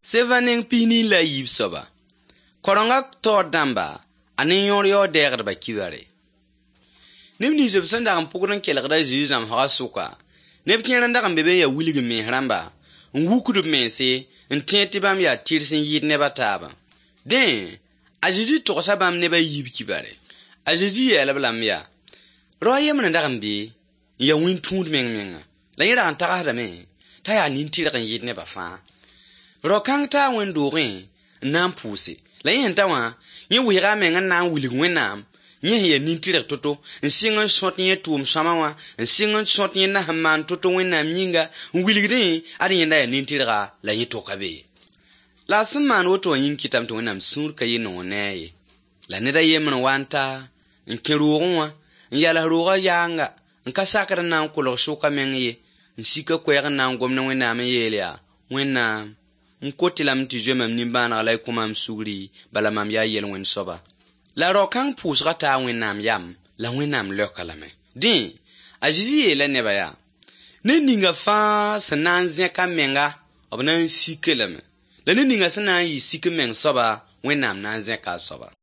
Sevaning pini la yib soba. Korongak tor damba, anin yorio degr ba kiware. Nimni zebsan da kan pukran kelgda zizam ha suka. Neb kẽran dag n be ben ya wilg mens rãmba n wukd b mense n tẽ tɩ bãmb yaa tɩrs n yɩɩd nebã taaba. Dẽ, a Zeezi togsa bãmb nebã yiib kibare. A Zeezi yɛɛl-b lame yaa, rao yembre dag n be n ya wĩn-tũud meng-menga, la yẽ rag n tagsdame t'a yaa nin-tɩrg n yɩɩd nebã fãa. Rao kãng taa wẽn-doogẽ n na n pʋʋse, la yẽ sẽn ta wã, yẽ wɩɩga a meng n na n wilg Wẽnnaam, yẽ sẽn ya nin-tɩrg to-to n sɩng n sõt yẽ tʋʋm sõama wã n sɩng n sõt yẽ na sẽn maan to-to Wẽnnaam yĩnga n wilgdẽ ad yẽnda yaa nin-tɩrga la yẽ toka be. La a sẽn maan woto wã yĩng kɩtame tɩ Wẽnnaam sũur ka yɩ noog ne a ye. La ned a yembr n wa n ta n kẽ roogẽ wã n yals roogã yaanga n ka sakd n na n kolg sʋka meng ye n sika koɛɛg n na n gom ne Wẽnnaam n yeel yaa, Wẽnnaam, n kot lame tɩ zoe mam nimbãaneg la y kõ mam sugri bala mam yaa yel-wẽnd soaba. La rao kãng pʋʋsga taa Wẽnnaam yam la Wẽnnaam leoka lame. Dẽ, a Zeezi yeela nebã yaa, ned ninga fãa sẽn na n zẽk a menga b na n sike lame, la ned ninga sẽn na n yɩ sik meng soaba Wẽnnaam na n zẽka a soaba.